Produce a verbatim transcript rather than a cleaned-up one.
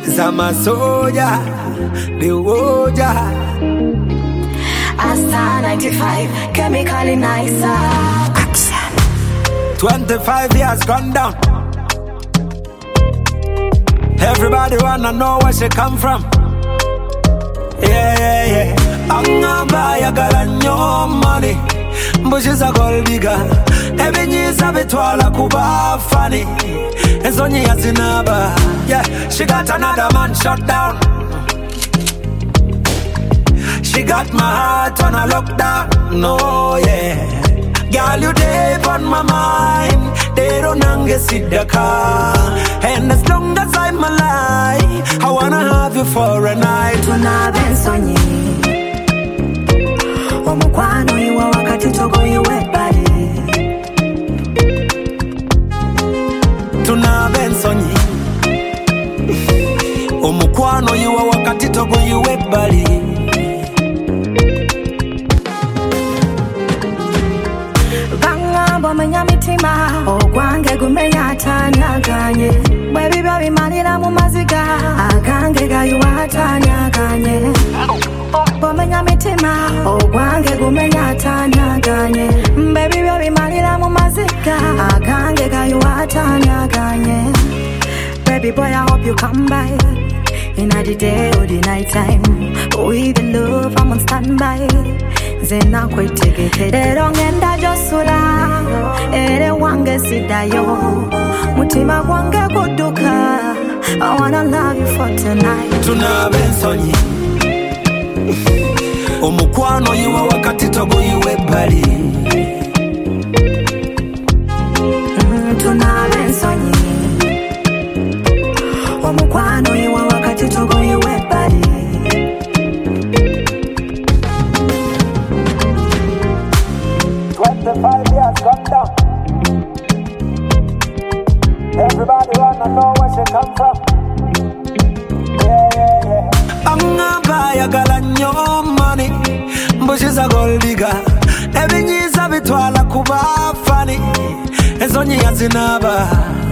Zama soja, the woja. Asta ninety-five, chemically nicer. Action. twenty-five years gone down. Everybody wanna know where she come from. Yeah, yeah, yeah. Anga baya galanyo money. Bushes a gold digger. Every year's a bitwala kuba funny. It's only a zinaba. Yeah, she got another man shut down. She got my heart on a lockdown. No, yeah. Girl, you deep on my mind. They don't sit the car. And as long as I'm alive, I wanna have you for a night. Tuna bensonyi omukwano iwa wakati togo iwe bali. Tuna bensonyi omukwano iwa wakati togo iwe bali. Menya mitima ogwange gumenya tanyaganye bwebi byabi malira mu maziga agange gayuwa tanyaganye bomenya mitima ogwange gumenya tanyaganye bwebi byabi malira mu maziga agange gayuwa tanyaganye. Baby boy, I hope you come by in the day or the night time. With the love, I'm on standby. Zena kwe tegete de rongenda josula ere wange sidayo mutima wange kuduka. I wanna love you for tonight. Tuna bensonyi omukwano yiwa wakati togo iwe bali. mm, Tuna bensonyi omukwano yiwa wakati togo iwe bali. twenty-five years gone down. Everybody wanna know where she come from. Yeah, yeah, yeah. Anga baya galanyo money. Bushes a gold digger. Every year's a bitwala kuba funny. It's only a zinaba.